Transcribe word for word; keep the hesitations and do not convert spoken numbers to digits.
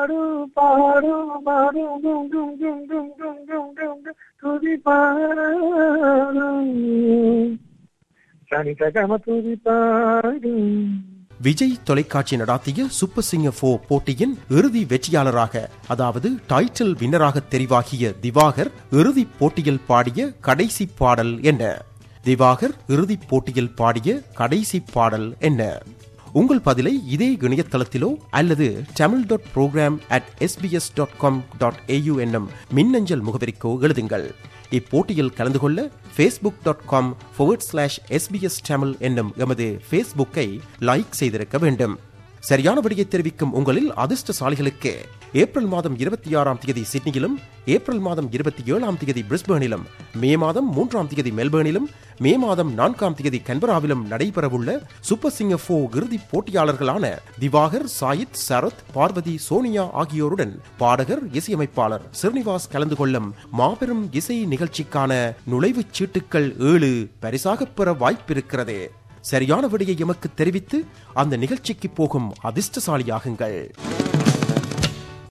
பாடு பாடு பாடு கும் கும் கும் கும் கும் கும் கும் கும் துதி பாடும் சனிதகம துதி பாடும். விஜய் தொலைக்காட்சி நடாத்திய சூப்பர் சிங்கர் போர் போட்டியின் இறுதி வெற்றியாளராக, அதாவது டைட்டில் வின்னராக தெரிவாகிய திவாகர் இறுதிப் போட்டியில் பாடிய கடைசி பாடல் என்ன? திவாகர் இறுதிப் போட்டியில் பாடிய கடைசி பாடல் என்ன? உங்கள் பதிலை இதே இணையதளத்திலோ அல்லது Tamil dot program at SBS dot com dot AU என்னும் மின்னஞ்சல் முகவரிக்கோ எழுதுங்கள். இப்போட்டியில் கலந்து கொள்ள Facebook dot com forward slash SBS Tamil என்னும் எமது ஃபேஸ்புக்கை லைக் செய்திருக்க வேண்டும். சரியான விடையை தெரிவிக்கும் உங்களில் அதிர்ஷ்டசாலிகளுக்கு ஏப்ரல் மாதம் இருபத்தி ஆறாம் தேதி சிட்னியிலும், ஏப்ரல் மாதம் இருபத்தி ஏழாம் தேதி பிரிஸ்பேனிலும், மே மாதம் மூன்றாம் தேதி மெல்பேர்னிலும், மே மாதம் நான்காம் தேதி கன்பராவிலும் நடைபெறவுள்ள சூப்பர் சிங்கர் போர் இறுதிப் போட்டியாளர்களான திவாகர், சாயித், சரத், பார்வதி, சோனியா ஆகியோருடன் பாடகர், இசையமைப்பாளர் ஸ்ரீனிவாஸ் கலந்து கொள்ளும் மாபெரும் இசை நிகழ்ச்சிக்கான நுழைவுச் சீட்டுக்கள் ஏழு பரிசாக பெற வாய்ப்பிருக்கிறது. சரியான விடையை எமக்கு தெரிவித்து அந்த நிகழ்ச்சிக்கு போகும் அதிர்ஷ்டசாலியாகுங்கள்.